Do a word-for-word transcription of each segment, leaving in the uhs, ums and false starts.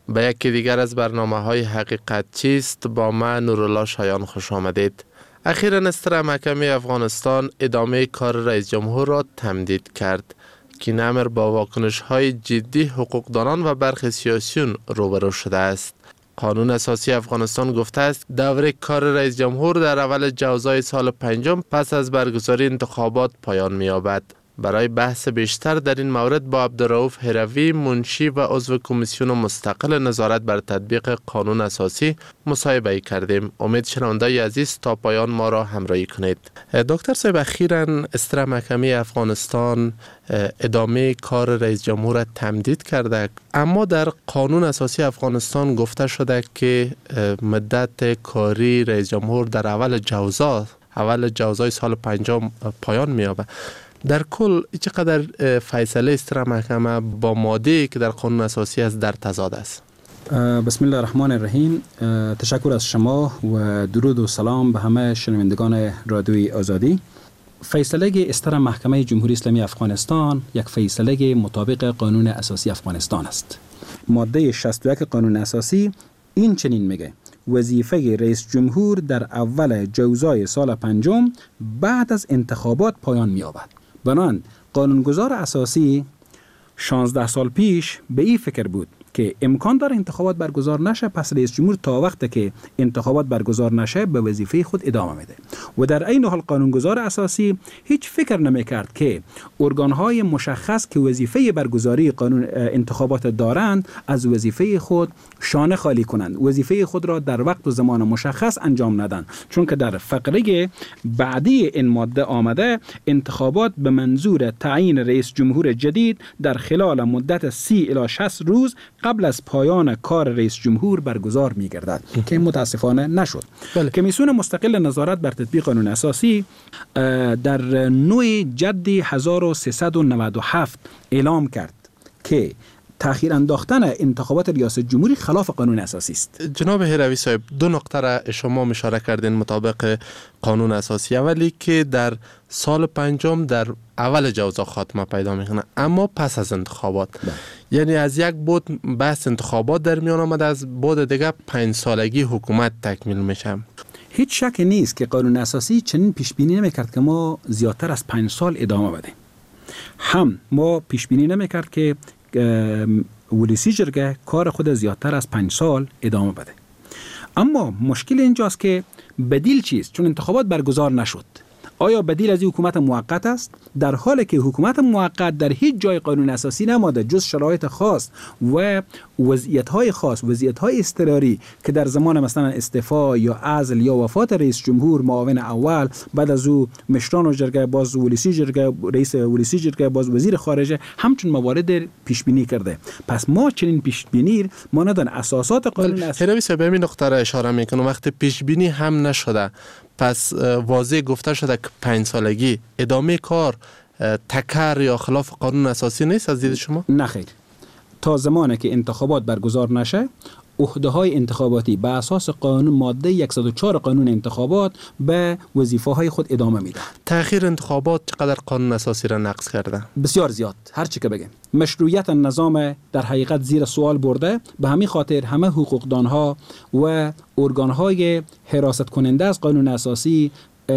به یکی دیگر از برنامه‌های حقیقت چیست با من نورالله شایان خوش آمدید. اخیراً استر محکمه افغانستان ادامه کار رئیس جمهور را تمدید کرد که این امر با واکنش‌های جدی حقوقدانان و برخی سیاسیون روبرو شده است. قانون اساسی افغانستان گفته است دوره کار رئیس جمهور در اول جوزای سال پنجم پس از برگزاری انتخابات پایان می‌یابد. برای بحث بیشتر در این مورد با عبدالرؤوف هروی منشی و عضو کمیسیون مستقل نظارت بر تطبیق قانون اساسی مصاحبه کردیم. امید شنوندگان عزیز تا پایان ما را همراهی کنید. دکتر صاحب، اخیراً استر محکمه افغانستان ادامه کار رئیس جمهور تمدید کرده، اما در قانون اساسی افغانستان گفته شده که مدت کاری رئیس جمهور در اول جوزا اول جوزای سال پنجم پایان می‌یابد. در کل چقدر فیصله استر محکمه با ماده‌ای که در قانون اساسی است در تضاد است؟ بسم الله الرحمن الرحیم. تشکر از شما و درود و سلام به همه شنوندگان رادیوی آزادی. فیصله استر محکمه جمهوری اسلامی افغانستان یک فیصله مطابق قانون اساسی افغانستان است. ماده شصت و یک قانون اساسی این چنین میگه: وظیفه رئیس جمهور در اول جوزای سال پنجم بعد از انتخابات پایان می‌یابد. بنابراین قانونگذار اساسی شانزده سال پیش به این فکر بود که امکان داره انتخابات برگزار نشه، پس رئیس جمهور تا وقتی که انتخابات برگزار نشه به وظیفه خود ادامه میده. و در عین حال قانونگذار اساسی هیچ فکر نمیکرد که ارگانهای مشخص که وظیفه برگزاری قانون انتخابات دارند از وظیفه خود شانه خالی کنند، وظیفه خود را در وقت و زمان مشخص انجام ندن، چون که در فقره بعدی این ماده آمده انتخابات به منظور تعیین رئیس جمهور جدید در خلال مدت سی الی شصت روز قبل از پایان کار رئیس جمهور برگزار می گردد که متاسفانه نشد. بله. کمیسیون مستقل نظارت بر تطبیق قانون اساسی در نوع جدی هزار و سیصد و نود و هفت اعلام کرد که تأخیر انداختن انتخابات ریاست جمهوری خلاف قانون اساسی است. جناب هروی صاحب، دو نکته را شما اشاره کردین مطابق قانون اساسی. اولی که در سال پنجم در اول جوزا خاتمه پیدا میکنه، اما پس از انتخابات ده. یعنی از یک بود بحث انتخابات در میان آمد، از بود دیگه پنج سالگی حکومت تکمیل میشه. هیچ شک نیست که قانون اساسی چنین پیش بینی نمیکرد که ما زیادتر از پنج سال ادامه بدیم. هم ما پیش بینی نمیکرد که ولسی جرگه کار خود زیادتر از پنج سال ادامه بده. اما مشکل اینجاست که بدیل چیست؟ چون انتخابات برگزار نشد. آیا بدیل از این حکومت موقت است؟ در حالی که حکومت موقت در هیچ جای قانون اساسی نماده جز شرایط خاص و وضعیت‌های خاص، وضعیت‌های اضطراری که در زمان مثلا استعفا یا عزل یا وفات رئیس جمهور، معاون اول، بعد از او مشران و جرگه باز ولسی جرگه، رئیس ولسی جرگه باز وزیر خارجه، همچون موارد پیش بینی کرده. پس ما چنین پیش بینی ما ندان اساسات قانون اساسی. هروی صاحب، همین نقطه را اشاره میکنم. وقتی پیش بینی هم نشده، پس واضح گفته شده که پنج سالگی ادامه کار تکرار یا خلاف قانون اساسی نیست از دید شما؟ نه خیر. تا زمانی که انتخابات برگزار نشه، عهده‌های انتخاباتی به اساس قانون ماده صد و چهار قانون انتخابات به وظیفه‌های خود ادامه میده. تأخیر انتخابات چقدر قانون اساسی را نقض کرده؟ بسیار زیاد. هر چی که بگیم مشروعیت نظام در حقیقت زیر سوال برده. به همین خاطر همه حقوقدانها و ارگان‌های حراست کننده از قانون اساسی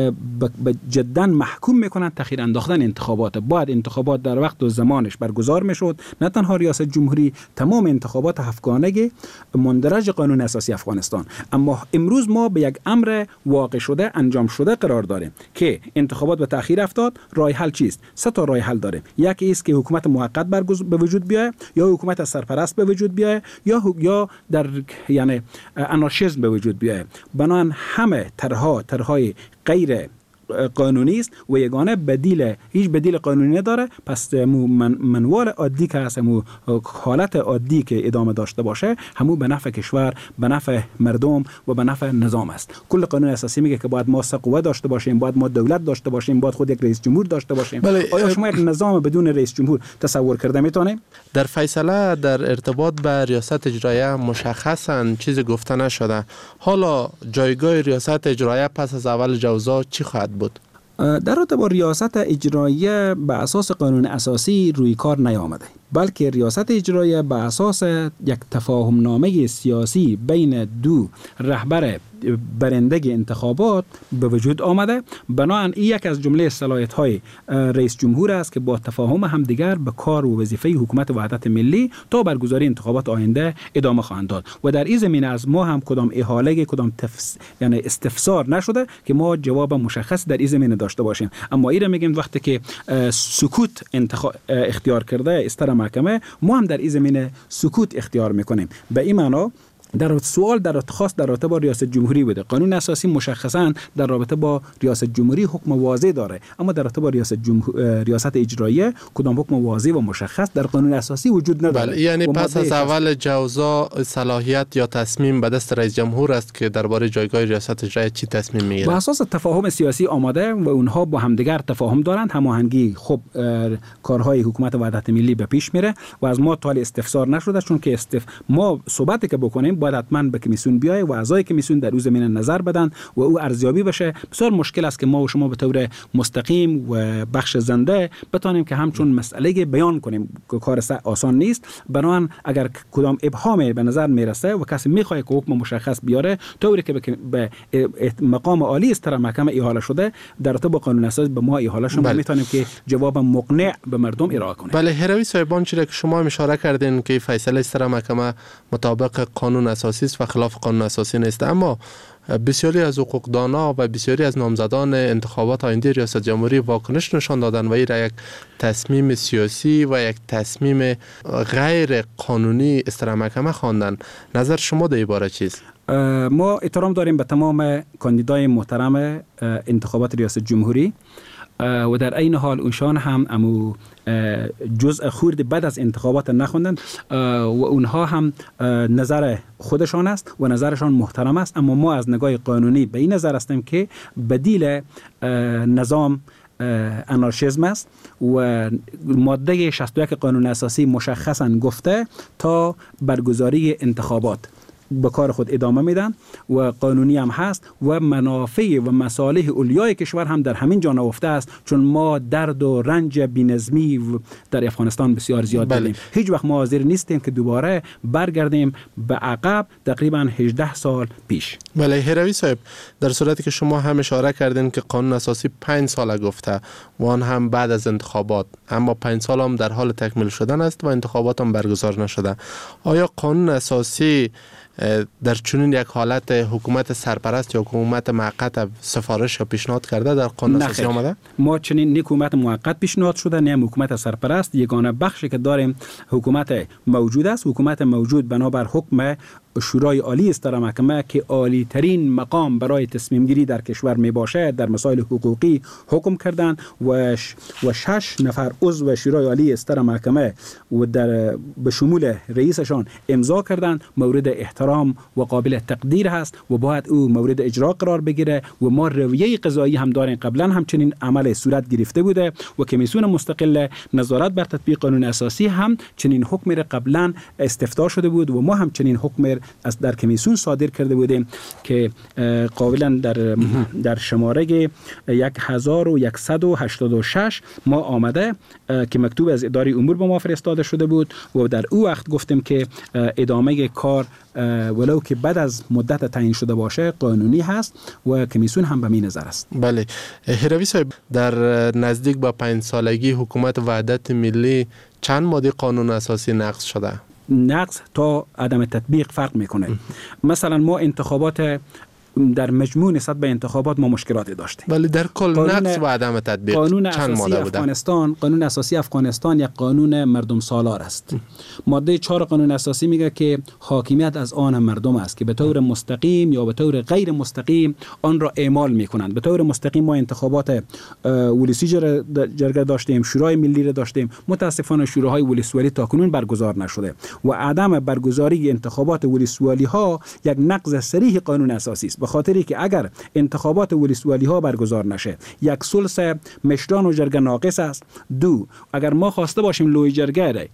به جدا محکوم میکنند تأخیر انداختن انتخابات. باید انتخابات در وقت و زمانش برگزار میشد، نه تنها ریاست جمهوری، تمام انتخابات هفتگانه مندرج قانون اساسی افغانستان. اما امروز ما به یک امر واقع شده، انجام شده قرار داریم که انتخابات به تأخیر افتاد. راه حل چیست؟ سه تا راه حل داره. یکی است که حکومت موقت به وجود بیاید، یا حکومت سرپرست به وجود بیاید، یا یا در یعنی آنارشیسم به وجود بیاید. بنابراین همه طرح‌ها طرح‌های غیر قانونی است و یگانه بدیل، هیچ بدیل قانونی نداره. پس مو من منوال عادی که هست، مو حالت عادی که ادامه داشته باشه، همو به نفع کشور، به نفع مردم و به نفع نظام است. کل قانون اساسی میگه که باید ما قوه داشته باشیم، باید ما دولت داشته باشیم، باید خود یک رئیس جمهور داشته باشیم. بله. آیا شما یک نظام بدون رئیس جمهور تصور کرده میتونید؟ در فیصله در ارتباط به ریاست اجراییه مشخصاً چیزی گفته نشده. حالا جایگاه ریاست اجراییه پس از اول جوزا چی خواهد بود؟ در رابطه با ریاست اجراییه به اساس قانون اساسی روی کار نیامده. بلکه ریاست اجراییه به اساس یک تفاهم نامه سیاسی بین دو رهبر برنده انتخابات به وجود آمده. بنابراین این یک از جمله صلاحیت های رئیس جمهور است که با تفاهم همدیگر به کار و وظیفه حکومت وحدت ملی تا برگزاری انتخابات آینده ادامه خواهند داد و در این زمینه از ما هم کدام احاله کدام تفس... یعنی استفسار نشده که ما جواب مشخص در این زمینه داشته باشیم. اما این را میگیم وقتی که سکوت انتخاب اختیار کرده استر محکمه، ما هم در این زمینه سکوت اختیار میکنیم. به این معنا در سوال در خاص در رابطه با ریاست جمهوری بوده. قانون اساسی مشخصا در رابطه با ریاست جمهوری حکم واضح داره، اما در رابطه با ریاست جمهور... ریاست اجراییه کدام حکم واضح و مشخص در قانون اساسی وجود نداره. بله، یعنی پس از اول جوزا صلاحیت یا تصمیم به دست رئیس جمهور است که درباره جایگاه ریاست اجراییه چی تصمیم میگیره. با اساس تفاهم سیاسی آماده و اونها با همدیگر تفاهم دارند، هماهنگی خب کارهای حکومت وحدت ملی به پیش میره و از ما تا استفسار نشده، چون که استف... ما صحبتی که بکنیم باید حتما به کمیسیون بیای و اعضای کمیسیون در اون زمینه نظر بدن و او ارزیابی بشه. بسیار مشکل است که ما و شما به طور مستقیم و بخش زنده بتونیم که همچون مسئله بیان کنیم، کار آسان نیست. بنابراین اگر کدام ابهام به نظر میرسه و کسی میخواد که حکم مشخص بیاره طوری که به مقام عالی استر محکمه احاله شده در رابطه با قانون اساسی به ما احاله شده، بله. میتونیم که جواب مقنع به مردم ارائه کنیم. بله، هروی صاحبان چیزی که شما اشاره کردین که فیصله استر محکمه مطابق قانون اساسی و خلاف قانون اساسی نیست، اما بسیاری از حقوقدانا و بسیاری از نامزدان انتخابات آینده ریاست جمهوری واکنش نشان دادن و این را یک تصمیم سیاسی و یک تصمیم غیر قانونی استر محکمه خواندن. نظر شما در این باره چیست؟ ما احترام داریم به تمام کاندیدای محترم انتخابات ریاست جمهوری و در این حال اونشان هم امو جزء خورد بعد از انتخابات نخوندن و اونها هم نظر خودشان است و نظرشان محترم است، اما ما از نگاه قانونی به این نظر هستیم که بدیل نظام انارشیزم است و ماده شصت و یک قانون اساسی مشخصاً گفته تا برگزاری انتخابات به کار خود ادامه میدن و قانونی هم هست و منافع و مصالح اولیای کشور هم در همین جا نهفته است، چون ما درد و رنج بی‌نظمی در افغانستان بسیار زیاد بله. دیدیم. هیچ وقت ما حاضر نیستیم که دوباره برگردیم به عقب تقریبا هجده سال پیش. بله هروی صاحب، در صورتی که شما هم اشاره کردین که قانون اساسی پنج سال گفته و آن هم بعد از انتخابات، اما پنج سال هم در حال تکمیل شدن است و انتخابات هم برگزار نشده، آیا قانون اساسی در چنین یک حالت حکومت سرپرست یا حکومت موقت سفارش یا پیشنهاد کرده در قانون اساسی آمده؟ ما چنین حکومت موقت پیشنهاد شده، نه حکومت سرپرست. یگانه بخشی که داریم حکومت موجود است. حکومت موجود بنابر حکم شورای عالی استر محکمه که عالی ترین مقام برای تصمیم گیری در کشور می باشه در مسائل حقوقی حکم کردن و و شش نفر عضو شورای عالی استر محکمه و در به شمول رئیسشان امضا کردن. مورد احترام و قابل تقدیر هست و باید او مورد اجرا قرار بگیره و ما رویه قضایی هم داریم. قبلا همچنین عمل صورت گرفته بوده و کمیسیون مستقل نظارت بر تطبیق قانون اساسی هم چنین حکمی را قبلا استفتاء شده بود و ما هم چنین حکم از در کمیسیون صادر کرده بودیم که قابلا در در شماره هزار و صد و هشتاد و شش ما آمده که مکتوب از اداره امور به ما فرستاده شده بود و در او وقت گفتیم که ادامه کار ولو که بعد از مدت تعیین شده باشه قانونی هست و کمیسیون هم به می نظر است. بله هروی صاحب، در نزدیک به پنج سالگی حکومت وحدت ملی چند ماده قانون اساسی نقض شده؟ نقض تا عدم تطبیق فرق میکنه. مثلا ما انتخابات در مجموع نسبت به انتخابات ما مشکلاتی داشتیم، ولی در کل نقض و عدم تطبیق قانون چند اساسی ماده بوده؟ افغانستان قانون اساسی افغانستان یک قانون مردم سالار است. ماده چهار قانون اساسی میگه که حاکمیت از آن مردم است که به طور مستقیم یا به طور غیر مستقیم آن را اعمال میکنند. به طور مستقیم ما انتخابات ولسی جرگه داشتیم، شورای ملی را داشتیم. متاسفانه شوراهای ولسوالی تاکنون برگزار نشده و عدم برگزاری انتخابات ولسوالی ها یک نقض صریح قانون اساسی است، به خاطری که اگر انتخابات ولسوالی ها برگزار نشه یک ثلث مشران و جرگه ناقص است. دو، اگر ما خواسته باشیم لوی جرگه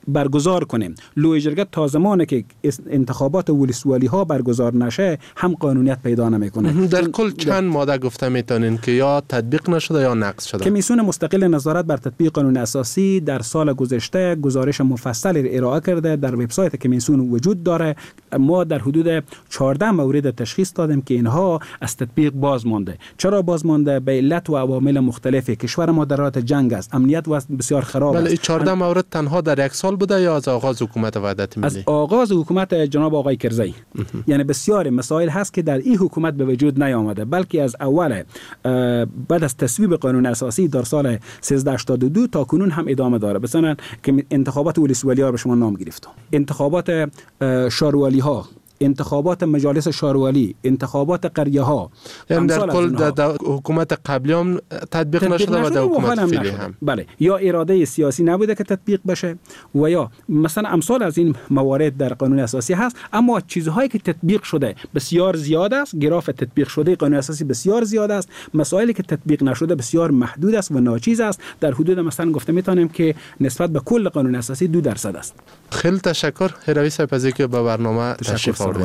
برگزار کنیم. لوی جرگه تا زمانی که انتخابات ولسوالی ها برگزار نشه هم قانونیت پیدا نمیکنه. در کل چند ماده گفته میتونین که یا تطبیق نشده یا نقض شده؟ کمیسیون مستقل نظارت بر تطبیق قانون اساسی در سال گذشته گزارش مفصل ارائه کرده، در وبسایت کمیسیون وجود داره. ما در حدود چهارده مورد تشخیص دادیم که اینها از تطبیق باز مانده. چرا باز مانده؟ به علت و عوامل مختلفی. کشور ما در حالت جنگ است، امنیت و بسیار خراب است. بله، چهارده مورد تنها در یک سال بوده یا از آغاز حکومت وحدت ملی؟ از آغاز حکومت جناب آقای کرزی. یعنی بسیار مسائل هست که در این حکومت به وجود نیامده، بلکه از اول بعد از تصویب قانون اساسی در سال سیزده هشتاد و دو تا کنون هم ادامه داره. مثلا که انتخابات ولسوالی ها به شما نام گرفتم، انتخابات شاروالی ها، انتخابات مجالس شاروالی، انتخابات قریه ها، یعنی در کل در حکومت قبلی هم تطبیق نشده و در حکومت فعلی هم. بله، یا اراده سیاسی نبوده که تطبیق بشه و یا مثلا امثال از این موارد در قانون اساسی هست، اما چیزهایی که تطبیق شده بسیار زیاد است. گراف تطبیق شده قانون اساسی بسیار زیاد است، مسائلی که تطبیق نشده بسیار محدود است و ناچیز است. در حدود مثلا گفته میتونیم که نسبت به کل قانون اساسی دو درصد است. خیلی تشکر هروی صاحب از اینکه به برنامه تشریف آوردید.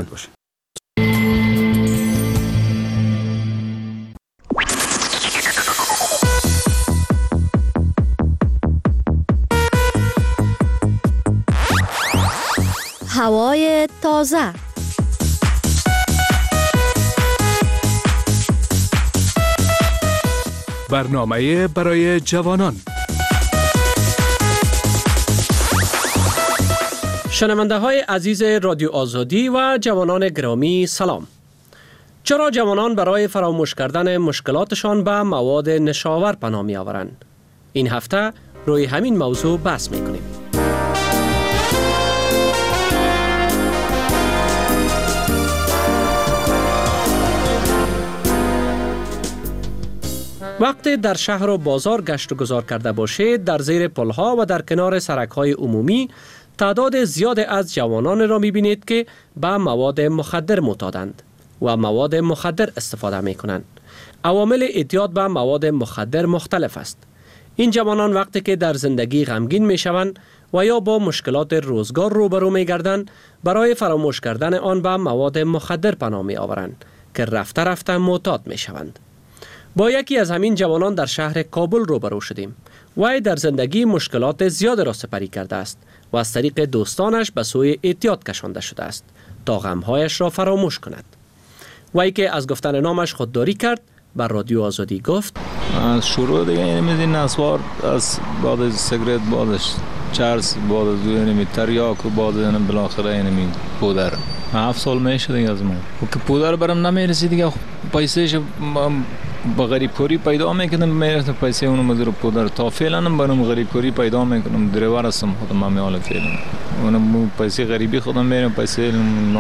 هوای تازه. برنامه برای جوانان. شنونده های عزیز رادیو آزادی و جوانان گرامی سلام. چرا جوانان برای فراموش کردن مشکلاتشان به مواد نشاور پناه می آورند؟ این هفته روی همین موضوع بحث می کنیم. وقتی در شهر و بازار گشت و گذار کرده باشید، در زیر پلها و در کنار سرک‌های عمومی تعداد زیاد از جوانان را می‌بینید که به مواد مخدر معتادند و مواد مخدر استفاده می‌کنند. عوامل اعتیاد به مواد مخدر مختلف است. این جوانان وقتی که در زندگی غمگین می‌شوند و یا با مشکلات روزگار روبرو می‌گردند، برای فراموش کردن آن به مواد مخدر پناه می‌آورند که رفته رفته معتاد می‌شوند. با یکی از همین جوانان در شهر کابل روبرو شدیم. وی در زندگی مشکلات زیاد را سپری کرده است و از طریق دوستانش به سوی اعتیاد کشانده شده است تا غمهایش را فراموش کند. وی که از گفتن نامش خودداری کرد، بر رادیو آزادی گفت: از شروع دیگه اینمیدین نسوار، از بعد از سیگرت، بعدش چرس، بعد از اینمی تریاک و بعد از بالاخره اینمی پودر. هفت سال میشه دیگه از من و که پودر برم نمیرسی دیگه، پیسهش با غریب کوری پیدا میکنم، میرسه پیسه اونو مدیر پودر. تا فعلا هم برام غریب کوری پیدا میکنم، دریور هستم خودم، من میال فعلا اونم پیسه غریبی خودم میرم، پیسه